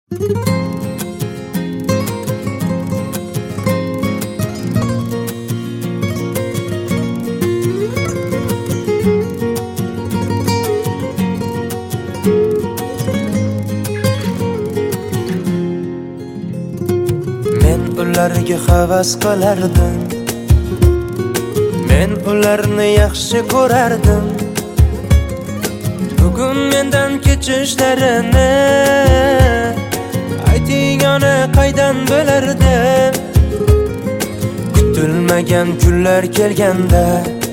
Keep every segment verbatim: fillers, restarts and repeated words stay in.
Men ularga havas qilardim, men ularni yaxshi ko'rardim. Bugun mendan kechishlarini ayting, ona qaydan bilardim. Kutilmagan kunlar kelganda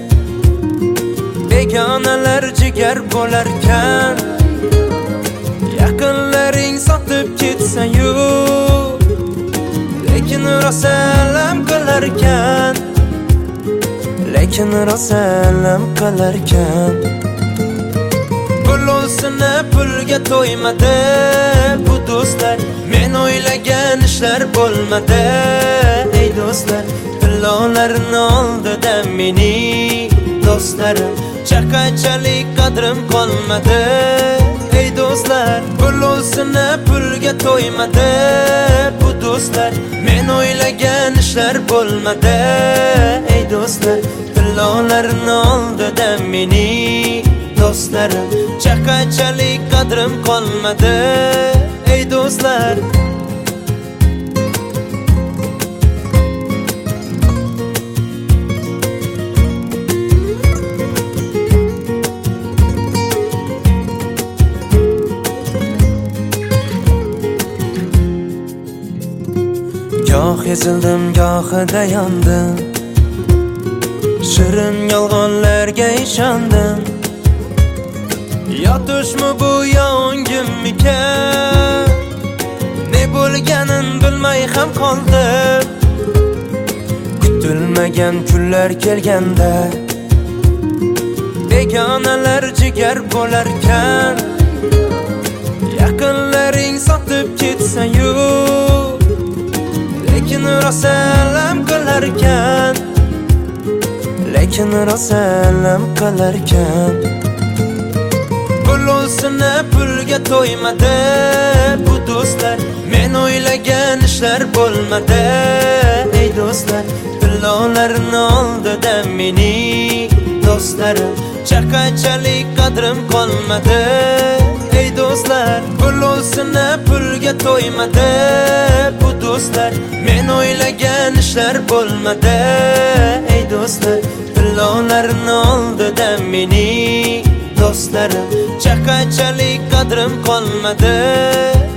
begonalar jigar bo'larkan, yaqinlaring sotib ketsa-yu, lekin rosa alam qilarkan, lekin rosa alam qilarkan. Pulosini pulga to'ymadi bu do'stlar, men o'ylagan ishlar bo'lmadi. Ey do'stlar, tillolarni oldida mening do'stlarim, chaqachalik qadrim qolmadi. Ey do'stlar, pulosini pulga to'ymadi bu do'stlar, men o'ylagan ishlar bo'lmadi. Ey do'stlar, tillolarni oldida mening do'stlarim, chaqachalik qadrim qolmadi. Ey do'stlar, goh ezildim, gohida yondim, shirin yolg'onlarga ishondim. Yotishmi bu yo o'ngimmikan, ne bo'lganin bilmay ham qoldim. Kutilmagan kunlar kelganda begonalar jigar bo'larkan, yaqinlaring sotib ketsa-yu, lekin rosa alam qilarkan, lekin rosa alam qilarkan. Pulosini pulga to'ymadi bu do'stlar, men o'ylagan ishlar bo'lmadi. Ey do'stlar, tillolarni oldida mening do'stlarim, chaqachalik qadrim qolmadi. Ey do'stlar, pulosini pulga to'ymadi bu do'stlar, men o'ylagan ishlar bo'lmadi. Ey do'stlar, tillolarni oldida mening do'stlarim, chaqachalik qadrim qolmadi.